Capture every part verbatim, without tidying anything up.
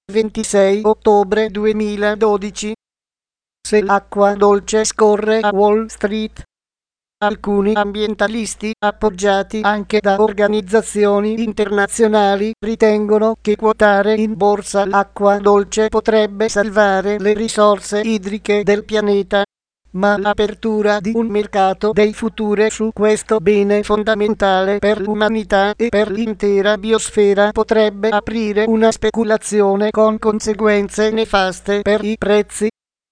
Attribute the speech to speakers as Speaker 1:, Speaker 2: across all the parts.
Speaker 1: ventisei ottobre duemiladodici. Se l'acqua dolce scorre a Wall Street. Alcuni ambientalisti, appoggiati anche da organizzazioni internazionali, ritengono che quotare in borsa l'acqua dolce potrebbe salvare le risorse idriche del pianeta. Ma l'apertura di un mercato dei futuri su questo bene fondamentale per l'umanità e per l'intera biosfera potrebbe aprire una speculazione con conseguenze nefaste per i prezzi.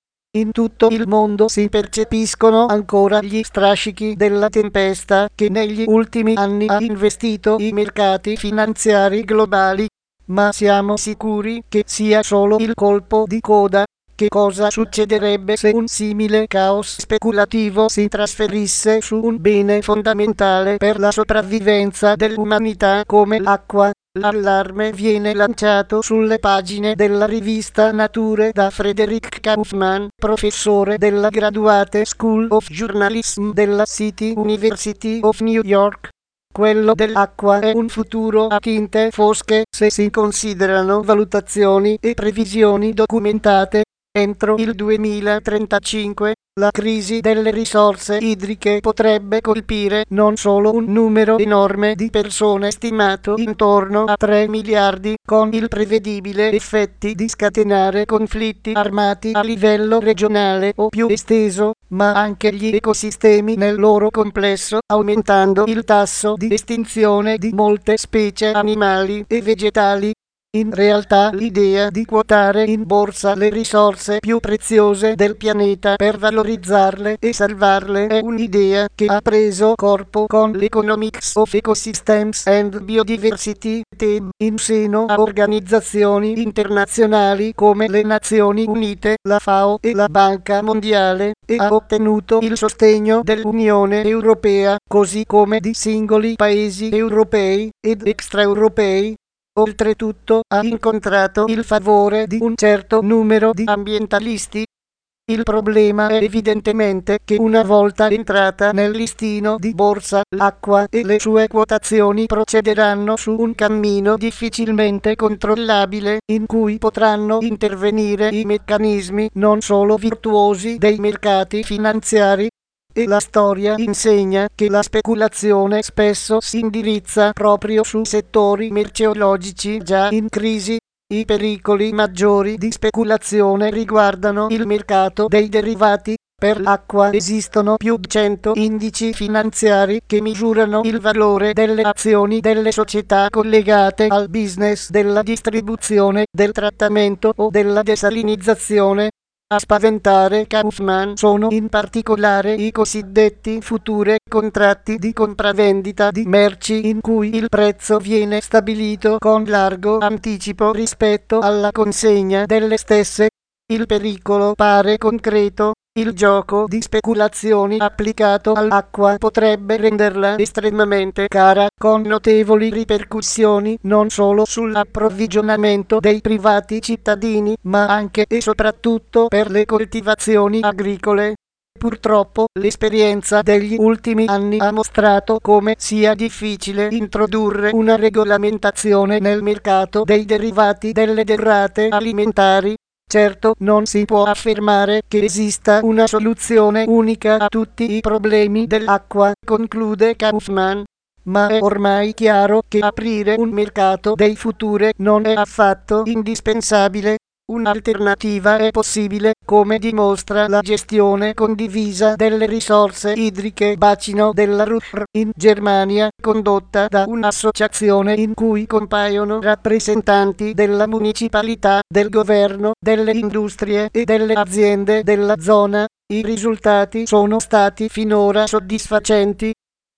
Speaker 1: In tutto il mondo si percepiscono ancora gli strascichi della tempesta che negli ultimi anni ha investito i mercati finanziari globali, ma siamo sicuri che sia solo il colpo di coda. Che cosa succederebbe se un simile caos speculativo si trasferisse su un bene fondamentale per la sopravvivenza dell'umanità come l'acqua? L'allarme viene lanciato sulle pagine della rivista Nature da Frederick Kaufman, professore della Graduate School of Journalism della City University of New York. Quello dell'acqua è un futuro a tinte fosche se si considerano valutazioni e previsioni documentate. Entro il duemilatrentacinque, la crisi delle risorse idriche potrebbe colpire non solo un numero enorme di persone stimato intorno a tre miliardi, con il prevedibile effetti di scatenare conflitti armati a livello regionale o più esteso, ma anche gli ecosistemi nel loro complesso, aumentando il tasso di estinzione di molte specie animali e vegetali. In realtà l'idea di quotare in borsa le risorse più preziose del pianeta per valorizzarle e salvarle è un'idea che ha preso corpo con l'Economics of Ecosystems and Biodiversity (T E B) in seno a organizzazioni internazionali come le Nazioni Unite, la FAO e la Banca Mondiale, e ha ottenuto il sostegno dell'Unione Europea, così come di singoli paesi europei ed extraeuropei. Oltretutto ha incontrato il favore di un certo numero di ambientalisti. Il problema è evidentemente che una volta entrata nel listino di borsa, l'acqua e le sue quotazioni procederanno su un cammino difficilmente controllabile, in cui potranno intervenire i meccanismi non solo virtuosi dei mercati finanziari. E la storia insegna che la speculazione spesso si indirizza proprio su settori merceologici già in crisi. I pericoli maggiori di speculazione riguardano il mercato dei derivati. Per l'acqua esistono più di cento indici finanziari che misurano il valore delle azioni delle società collegate al business della distribuzione, del trattamento o della desalinizzazione. A spaventare Kaufman sono in particolare i cosiddetti futuri contratti di compravendita di merci in cui il prezzo viene stabilito con largo anticipo rispetto alla consegna delle stesse. Il pericolo pare concreto. Il gioco di speculazioni applicato all'acqua potrebbe renderla estremamente cara, con notevoli ripercussioni non solo sull'approvvigionamento dei privati cittadini, ma anche e soprattutto per le coltivazioni agricole. Purtroppo l'esperienza degli ultimi anni ha mostrato come sia difficile introdurre una regolamentazione nel mercato dei derivati delle derrate alimentari. Certo, non si può affermare che esista una soluzione unica a tutti i problemi dell'acqua, conclude Kaufman, ma è ormai chiaro che aprire un mercato dei futuri non è affatto indispensabile. Un'alternativa è possibile, come dimostra la gestione condivisa delle risorse idriche bacino della Ruhr in Germania, condotta da un'associazione in cui compaiono rappresentanti della municipalità, del governo, delle industrie e delle aziende della zona. I risultati sono stati finora soddisfacenti.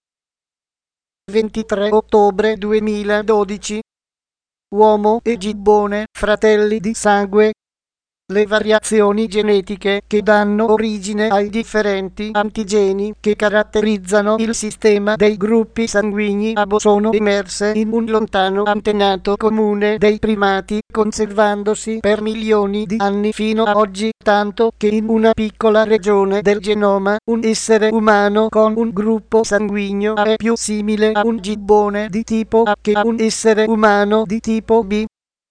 Speaker 1: ventitré ottobre duemiladodici. Uomo e gibbone, fratelli di sangue. Le variazioni genetiche che danno origine ai differenti antigeni che caratterizzano il sistema dei gruppi sanguigni A B O sono emerse in un lontano antenato comune dei primati, conservandosi per milioni di anni fino a oggi, tanto che in una piccola regione del genoma un essere umano con un gruppo sanguigno A è più simile a un gibbone di tipo A che a un essere umano di tipo B.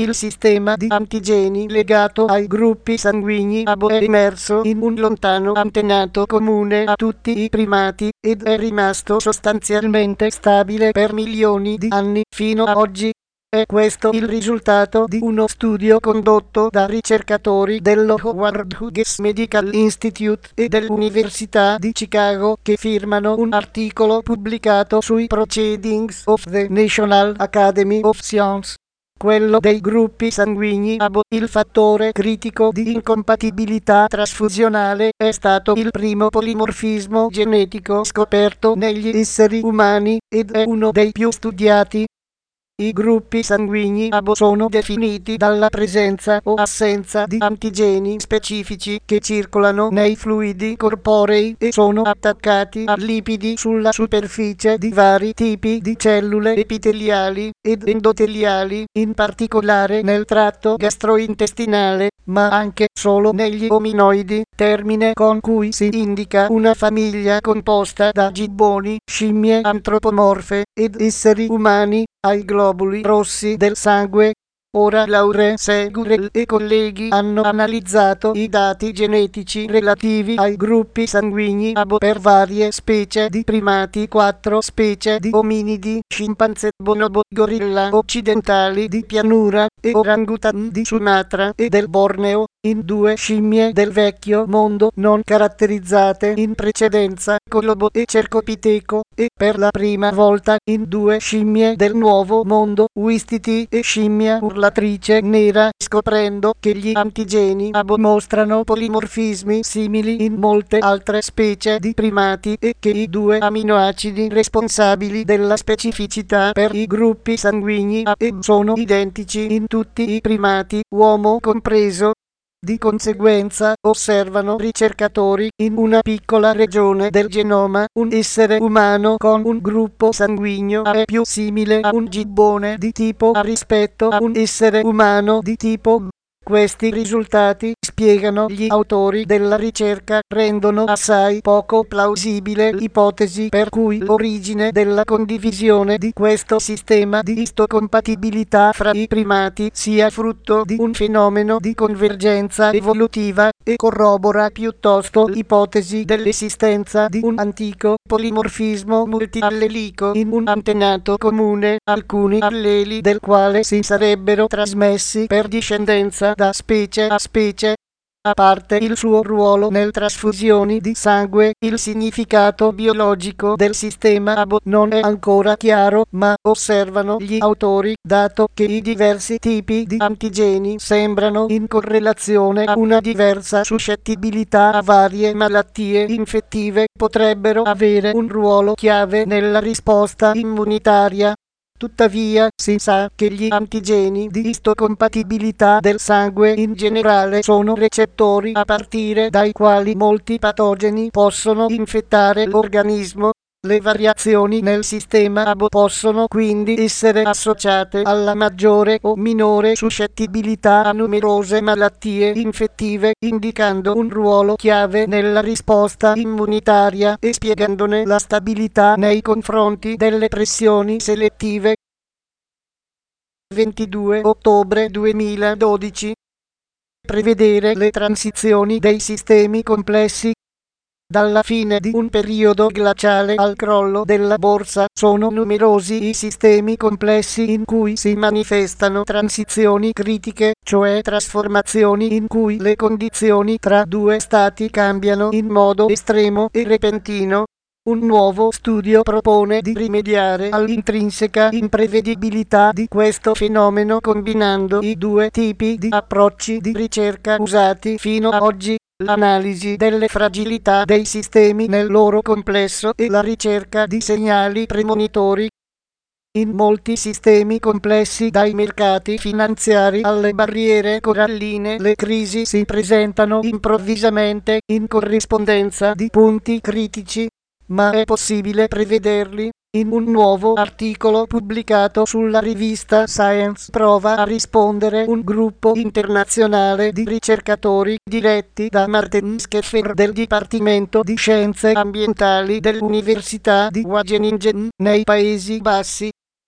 Speaker 1: il sistema di antigeni legato ai gruppi sanguigni abo è emerso in un lontano antenato comune a tutti i primati ed è rimasto sostanzialmente stabile per milioni di anni fino a oggi. È questo il risultato di uno studio condotto da ricercatori dello Howard Hughes Medical Institute e dell'Università di Chicago che firmano un articolo pubblicato sui Proceedings of the National Academy of Sciences. Quello dei gruppi sanguigni abo, il fattore critico di incompatibilità trasfusionale, è stato il primo polimorfismo genetico scoperto negli esseri umani ed è uno dei più studiati. I gruppi sanguigni abo sono definiti dalla presenza o assenza di antigeni specifici che circolano nei fluidi corporei e sono attaccati a lipidi sulla superficie di vari tipi di cellule epiteliali ed endoteliali, in particolare nel tratto gastrointestinale, ma anche solo negli ominoidi, termine con cui si indica una famiglia composta da gibboni, scimmie antropomorfe ed esseri umani ai globuli rossi del sangue. Ora Laure Segurel e colleghi hanno analizzato i dati genetici relativi ai gruppi sanguigni abo per varie specie di primati, quattro specie di ominidi, scimpanzé, bonobo, gorilla occidentali di pianura e orangutan di Sumatra e del Borneo, in due scimmie del vecchio mondo non caratterizzate in precedenza, colobo e cercopiteco, e per la prima volta in due scimmie del nuovo mondo, uistiti e scimmia urlatrice nera, scoprendo che gli antigeni abo mostrano polimorfismi simili in molte altre specie di primati e che i due aminoacidi responsabili della specificità per i gruppi sanguigni A e B sono identici in tutti i primati, uomo compreso. Di conseguenza, osservano ricercatori, in una piccola regione del genoma, un essere umano con un gruppo sanguigno A è più simile a un gibbone di tipo A rispetto a un essere umano di tipo B. Questi risultati, spiegano gli autori della ricerca, rendono assai poco plausibile l'ipotesi per cui l'origine della condivisione di questo sistema di istocompatibilità fra i primati sia frutto di un fenomeno di convergenza evolutiva, e corrobora piuttosto l'ipotesi dell'esistenza di un antico polimorfismo multiallelico in un antenato comune, alcuni alleli del quale si sarebbero trasmessi per discendenza da specie a specie. A parte il suo ruolo nelle trasfusioni di sangue, il significato biologico del sistema abo non è ancora chiaro, ma osservano gli autori, dato che i diversi tipi di antigeni sembrano in correlazione a una diversa suscettibilità a varie malattie infettive, potrebbero avere un ruolo chiave nella risposta immunitaria. Tuttavia, si sa che gli antigeni di istocompatibilità del sangue in generale sono recettori a partire dai quali molti patogeni possono infettare l'organismo. Le variazioni nel sistema abo possono quindi essere associate alla maggiore o minore suscettibilità a numerose malattie infettive, indicando un ruolo chiave nella risposta immunitaria e spiegandone la stabilità nei confronti delle pressioni selettive. ventidue ottobre duemiladodici. Prevedere le transizioni dei sistemi complessi. Dalla fine di un periodo glaciale al crollo della borsa, sono numerosi i sistemi complessi in cui si manifestano transizioni critiche, cioè trasformazioni in cui le condizioni tra due stati cambiano in modo estremo e repentino. Un nuovo studio propone di rimediare all'intrinseca imprevedibilità di questo fenomeno combinando i due tipi di approcci di ricerca usati fino ad oggi: l'analisi delle fragilità dei sistemi nel loro complesso e la ricerca di segnali premonitori. In molti sistemi complessi, dai mercati finanziari alle barriere coralline, le crisi si presentano improvvisamente in corrispondenza di punti critici. Ma è possibile prevederli? In un nuovo articolo pubblicato sulla rivista Science prova a rispondere un gruppo internazionale di ricercatori diretti da Martin Scheffer del Dipartimento di Scienze Ambientali dell'Università di Wageningen nei Paesi Bassi.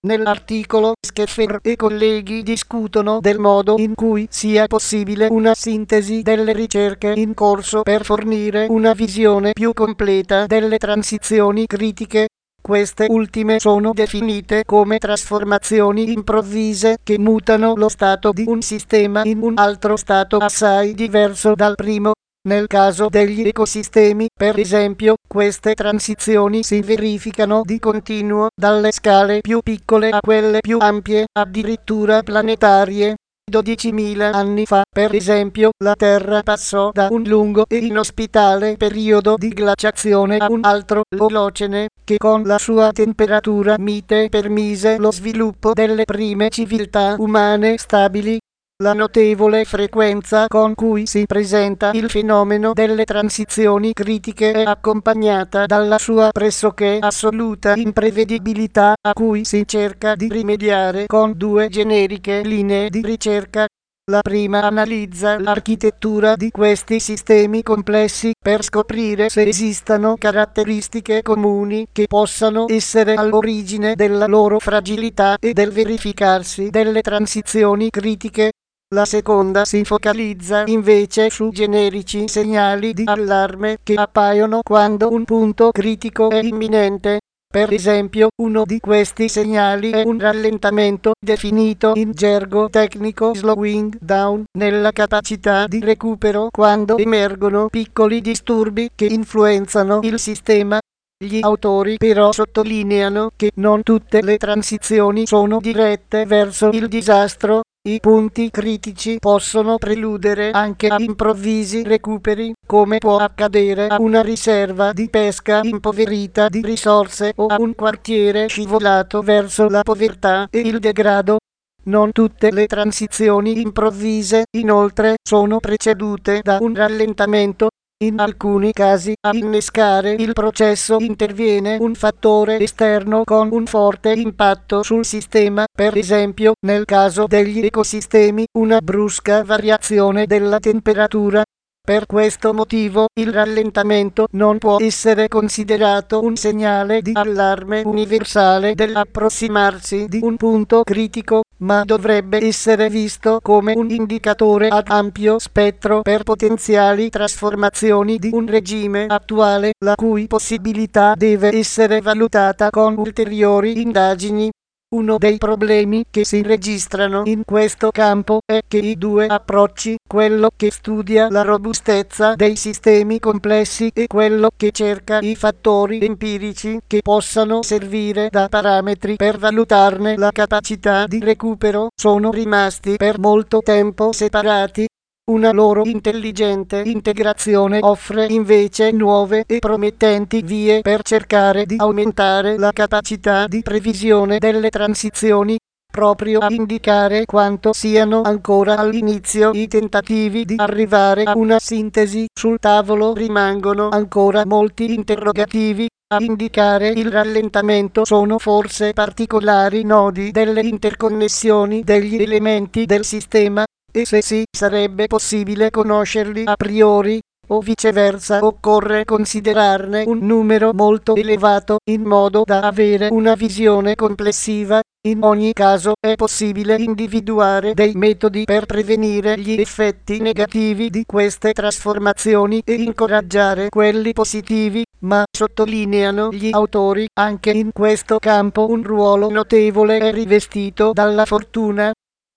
Speaker 1: Nell'articolo Scheffer e colleghi discutono del modo in cui sia possibile una sintesi delle ricerche in corso per fornire una visione più completa delle transizioni critiche. Queste ultime sono definite come trasformazioni improvvise che mutano lo stato di un sistema in un altro stato assai diverso dal primo. Nel caso degli ecosistemi, per esempio, queste transizioni si verificano di continuo dalle scale più piccole a quelle più ampie, addirittura planetarie. dodicimila anni fa, per esempio, la Terra passò da un lungo e inospitale periodo di glaciazione a un altro, l'Olocene, che con la sua temperatura mite permise lo sviluppo delle prime civiltà umane stabili. La notevole frequenza con cui si presenta il fenomeno delle transizioni critiche è accompagnata dalla sua pressoché assoluta imprevedibilità, a cui si cerca di rimediare con due generiche linee di ricerca. La prima analizza l'architettura di questi sistemi complessi per scoprire se esistano caratteristiche comuni che possano essere all'origine della loro fragilità e del verificarsi delle transizioni critiche. La seconda si focalizza invece su generici segnali di allarme che appaiono quando un punto critico è imminente. Per esempio, uno di questi segnali è un rallentamento, definito in gergo tecnico slowing down, nella capacità di recupero quando emergono piccoli disturbi che influenzano il sistema. Gli autori però sottolineano che non tutte le transizioni sono dirette verso il disastro. I punti critici possono preludere anche a improvvisi recuperi, come può accadere a una riserva di pesca impoverita di risorse o a un quartiere scivolato verso la povertà e il degrado. Non tutte le transizioni improvvise, inoltre, sono precedute da un rallentamento. In alcuni casi a innescare il processo interviene un fattore esterno con un forte impatto sul sistema, per esempio, nel caso degli ecosistemi, una brusca variazione della temperatura. Per questo motivo, il rallentamento non può essere considerato un segnale di allarme universale dell'approssimarsi di un punto critico, ma dovrebbe essere visto come un indicatore ad ampio spettro per potenziali trasformazioni di un regime attuale, la cui possibilità deve essere valutata con ulteriori indagini. Uno dei problemi che si registrano in questo campo è che i due approcci, quello che studia la robustezza dei sistemi complessi e quello che cerca i fattori empirici che possano servire da parametri per valutarne la capacità di recupero, sono rimasti per molto tempo separati. Una loro intelligente integrazione offre invece nuove e promettenti vie per cercare di aumentare la capacità di previsione delle transizioni, proprio a indicare quanto siano ancora all'inizio i tentativi di arrivare a una sintesi. Sul tavolo rimangono ancora molti interrogativi. A indicare il rallentamento sono forse particolari nodi delle interconnessioni degli elementi del sistema. E se sì, sarebbe possibile conoscerli a priori, o viceversa occorre considerarne un numero molto elevato in modo da avere una visione complessiva. In ogni caso è possibile individuare dei metodi per prevenire gli effetti negativi di queste trasformazioni e incoraggiare quelli positivi, ma, sottolineano gli autori, anche in questo campo un ruolo notevole è rivestito dalla fortuna.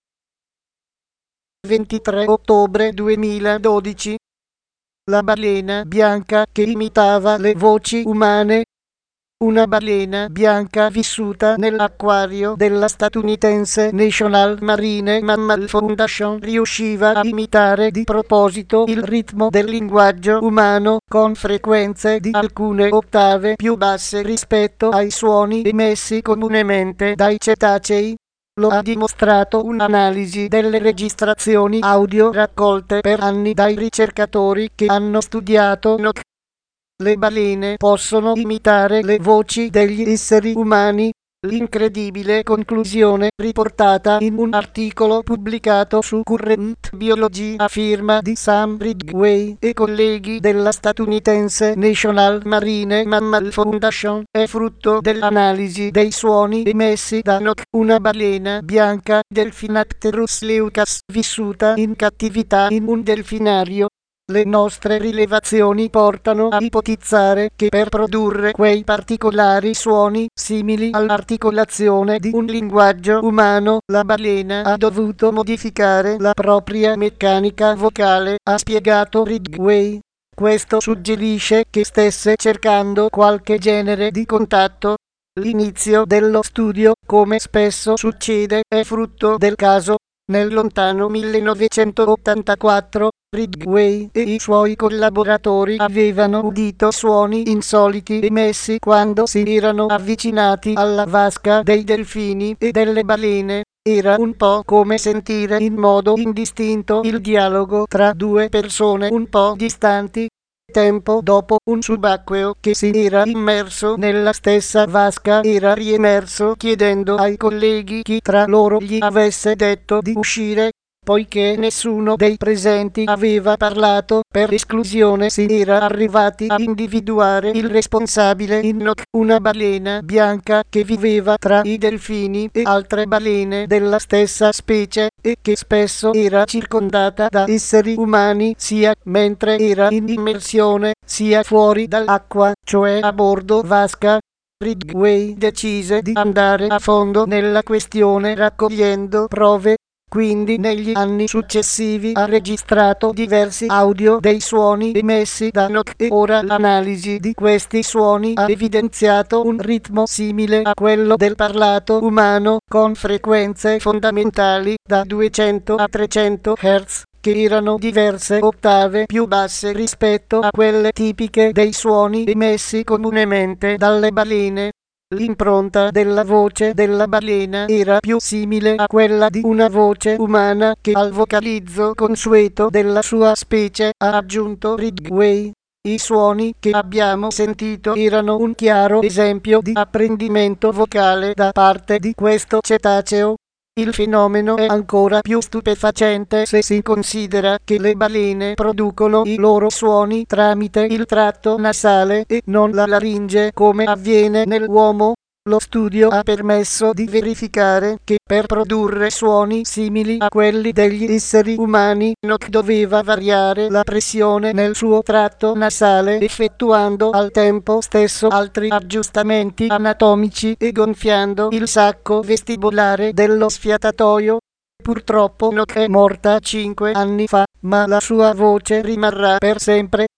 Speaker 1: ventitré ottobre duemiladodici. La balena bianca che imitava le voci umane. Una balena bianca vissuta nell'acquario della statunitense National Marine Mammal Foundation riusciva a imitare di proposito il ritmo del linguaggio umano con frequenze di alcune ottave più basse rispetto ai suoni emessi comunemente dai cetacei. Lo ha dimostrato un'analisi delle registrazioni audio raccolte per anni dai ricercatori che hanno studiato N O C. Le balene possono imitare le voci degli esseri umani, L'incredibile conclusione riportata in un articolo pubblicato su Current Biology a firma di Sam Ridgway e colleghi della statunitense National Marine Mammal Foundation è frutto dell'analisi dei suoni emessi da Nock, una balena bianca Delphinapterus leucas vissuta in cattività in un delfinario. Le nostre rilevazioni portano a ipotizzare che per produrre quei particolari suoni simili all'articolazione di un linguaggio umano, la balena ha dovuto modificare la propria meccanica vocale, ha spiegato Ridgway. Questo suggerisce che stesse cercando qualche genere di contatto. L'inizio dello studio, come spesso succede, è frutto del caso. Nel lontano millenovecentottantaquattro, Ridgway e i suoi collaboratori avevano udito suoni insoliti emessi quando si erano avvicinati alla vasca dei delfini e delle balene. Era un po' come sentire in modo indistinto il dialogo tra due persone un po' distanti. Tempo dopo, un subacqueo che si era immerso nella stessa vasca era riemerso chiedendo ai colleghi chi tra loro gli avesse detto di uscire. Poiché nessuno dei presenti aveva parlato, per esclusione si era arrivati a individuare il responsabile in Nock, una balena bianca che viveva tra i delfini e altre balene della stessa specie e che spesso era circondata da esseri umani sia mentre era in immersione sia fuori dall'acqua, cioè a bordo vasca. Ridgway decise di andare a fondo nella questione raccogliendo prove. Quindi negli anni successivi ha registrato diversi audio dei suoni emessi da Nock e ora l'analisi di questi suoni ha evidenziato un ritmo simile a quello del parlato umano, con frequenze fondamentali da duecento a trecento hertz, che erano diverse ottave più basse rispetto a quelle tipiche dei suoni emessi comunemente dalle balene. L'impronta della voce della balena era più simile a quella di una voce umana che al vocalizzo consueto della sua specie, ha aggiunto Ridgway. I suoni che abbiamo sentito erano un chiaro esempio di apprendimento vocale da parte di questo cetaceo. Il fenomeno è ancora più stupefacente se si considera che le balene producono i loro suoni tramite il tratto nasale e non la laringe come avviene nell'uomo. Lo studio ha permesso di verificare che per produrre suoni simili a quelli degli esseri umani, Nock doveva variare la pressione nel suo tratto nasale effettuando al tempo stesso altri aggiustamenti anatomici e gonfiando il sacco vestibolare dello sfiatatoio. Purtroppo Nock è morta cinque anni fa, ma la sua voce rimarrà per sempre